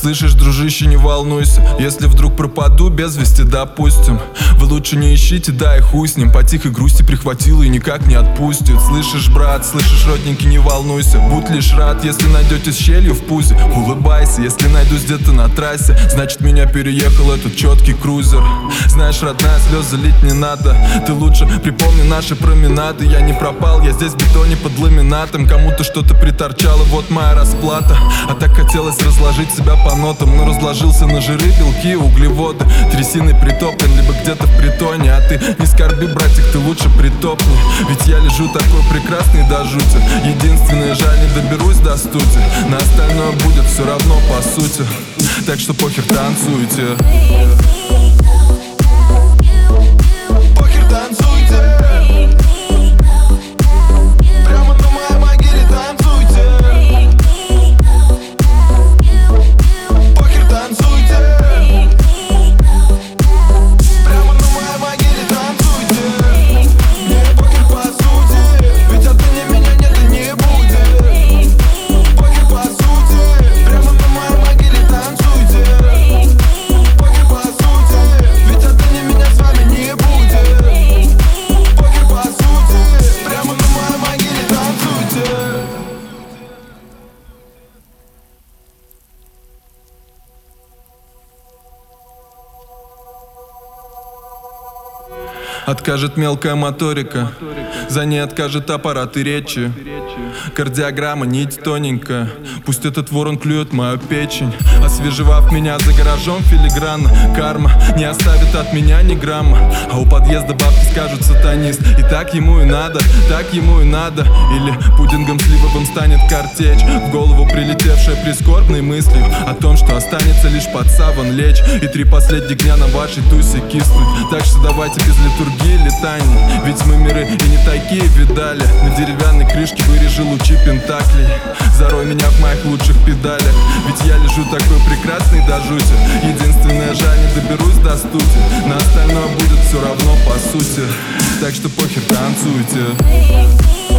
Слышишь, дружище, не волнуйся, если вдруг пропаду без вести, допустим. Вы лучше не ищите, да и хуй с ним. По тихой грусти прихватил и никак не отпустит. Слышишь, брат, слышишь, родненький, не волнуйся. Будь лишь рад, если найдете с щелью в пузе. Улыбайся, если найдусь где-то на трассе, значит меня переехал этот четкий крузер. Знаешь, родная, слезы лить не надо. Ты лучше припомни наши променады. Я не пропал, я здесь в бетоне под ламинатом. Кому-то что-то приторчало, вот моя расплата. А так хотелось разложить себя по нотам, но разложился на жиры, белки, углеводы. Трясиной притоплен, либо где-то в притоне. А ты не скорби, братик, ты лучше притопни. Ведь я лежу такой прекрасный до жути. Единственное, жаль, не доберусь до стути. На остальное будет все равно по сути. Так что похер, танцуйте. Похер, танцуйте. Прямо на моей могиле танцуйте. Похер, танцуйте. Прямо на моей могиле танцуйте. Мне похер по сути, ведь отныне меня нет и не будет. Похер по сути, прямо на моей могиле танцуйте. Похер по сути, ведь отныне меня с вами не будет. Похер по сути, прямо на моей могиле танцуйте. Откажет мелкая моторика, за ней откажет аппараты речи. Кардиограмма, нить тоненькая, пусть этот ворон клюет мою печень. Освежевав меня за гаражом филигранно, карма не оставит от меня ни грамма. А у подъезда бабки скажут сатанист. И так ему и надо, так ему и надо. Или пудингом сливовым станет картечь, в голову прилетевшая прискорбной мыслью о том, что останется лишь под саван лечь. И 3 последних дня на вашей тусе киснуть. Так что давайте без литургии летаний, ведь мы миры и не такие видали. На деревянной крышке вырежи лучи пентаклей. Зарой меня в моих лучших педалях, ведь я лежу такой прекрасный до жути. Единственное, жаль, не доберусь до стути. На остальное будет все равно по сути. Так что похер, танцуйте.